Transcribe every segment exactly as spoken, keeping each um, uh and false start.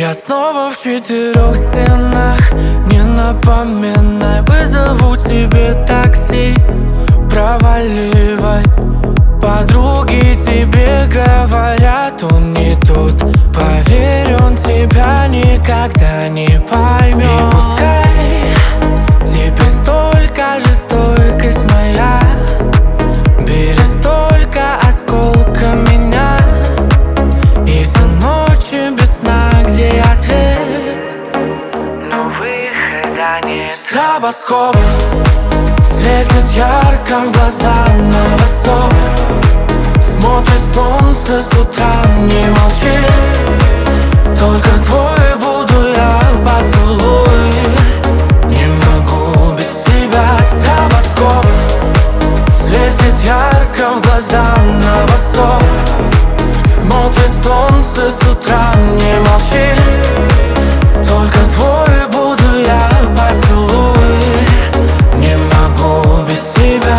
Я снова в четырех стенах. Не напоминай, вызову тебе такси. Проваливай. Подруги тебе говорят, он не тот. Поверь, он тебя никогда не поймет. И пускай теперь столько же стойкость моя. Бери столько осколка меня. И все ночи без сна, где ответ, но выхода нет. С небоскоба светит ярко в глаза на восток. Смотрит солнце с утра, не молчи. Только твой буду я, поцелуй. Не могу без тебя. С небоскоба светит ярко в глаза на восток. Смотрит солнце с утра, не молчи. Только твой буду я, поцелуй. Не могу без тебя.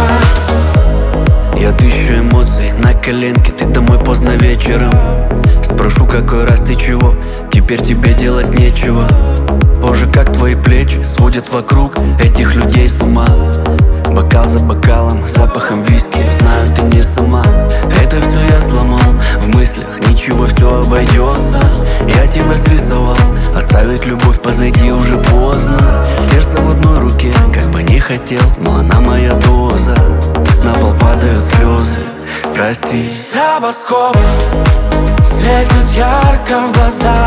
Я тысячу эмоций на коленке, ты домой поздно вечером. Спрошу, какой раз ты чего, теперь тебе делать нечего. Боже, как твои плечи сводят вокруг этих людей с ума. Бокал за бокалом, запахом виски, знаю, ты не сама. Это все я сломал в мыслях, ничего, все обойдется. Я тебя срисовал, оставить любовь позади уже поздно. Сердце в одной руке, как бы не хотел, но она моя доза. На пол падают слезы, прости. С небоскоба светит ярко в глаза